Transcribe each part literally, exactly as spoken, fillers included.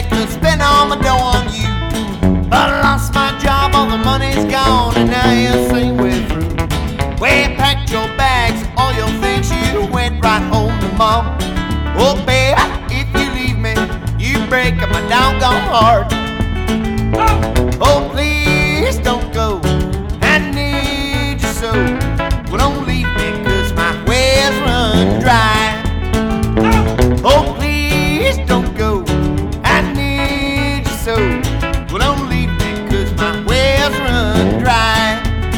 could spend all my dough on you. But I lost my job, all the money's gone, and now you say we're through. Well, you packed your bags, all your things, you went right home to mom. Oh, babe, if you leave me, you break my doggone heart. Oh, please don't go, I need you so. Well, don't leave me, cause my wells run dry. Oh, please don't go, I need you so. Well, don't leave me, cause my wells run dry.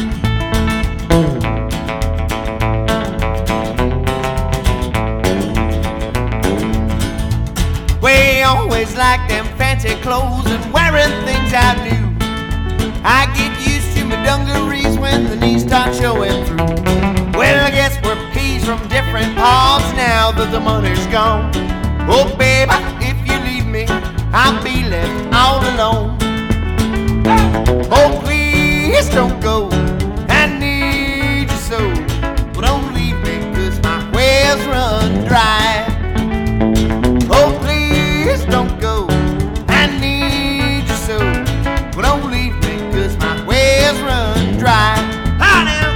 We always like them fancy clothes and wearing things I do. I get used to my dungarees when the knees start showing through. Well, I guess we're peas from different parts now that the money's gone. Oh, babe, if you leave me, I'll be left all alone. Oh, please don't go, I need you so. Well, don't leave me, cause my wells run dry. Oh, please don't go, I need you so. Well, don't leave me, cause my wells run dry. Hi now!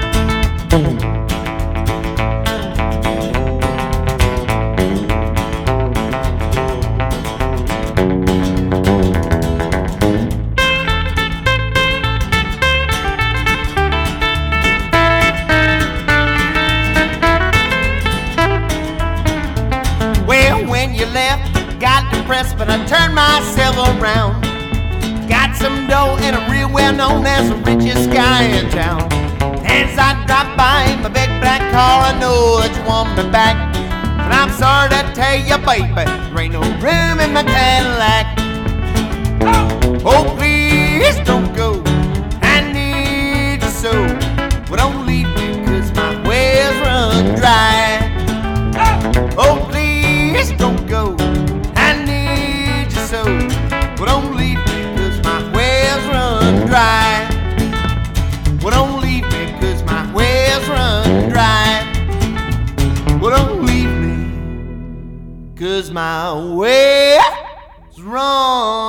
Well, when you left, got depressed, but I turned myself around. Got some dough and I'm real well known as the richest guy in town. As I drive by in my big black car, I know that you want me back. But I'm sorry to tell you, baby, there ain't no room in my Cadillac. Oh, please don't go, I need you so. Well, don't leave me, cause my wells run dry. Oh, please don't go, I need you so. Well, don't leave me, cause my wells run dry. Well, don't leave me, cause my wells run dry. Well, don't leave me, cause my wells run